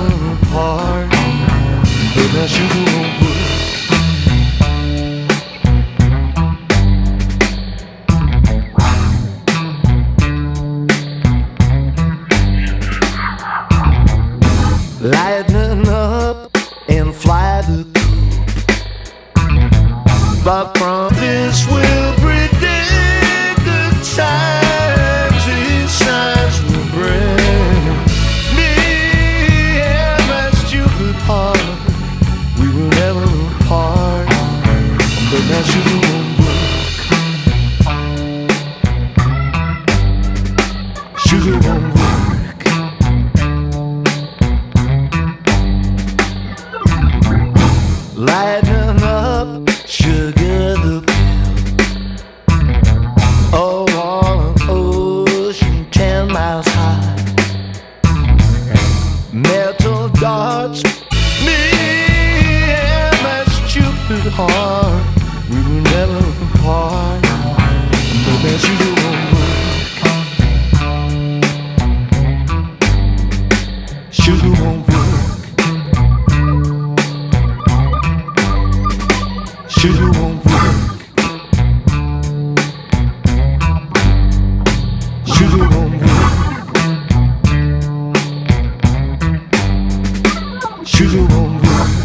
apart, but that sugar won't work. Lighten up and fly the coop. Far from this will predict the times these signs will bring. Me and my stupid heart, we will never part, but that sugar won't work. Sugar won't work. Lighten up, sugar the pill. Oh, on an ocean 10 miles high. Metal darts, me and my stupid heart, we will never part, but that sugar won't work. Sugar won't work. Sugar won't work. Sugar won't work. Sugar won't work.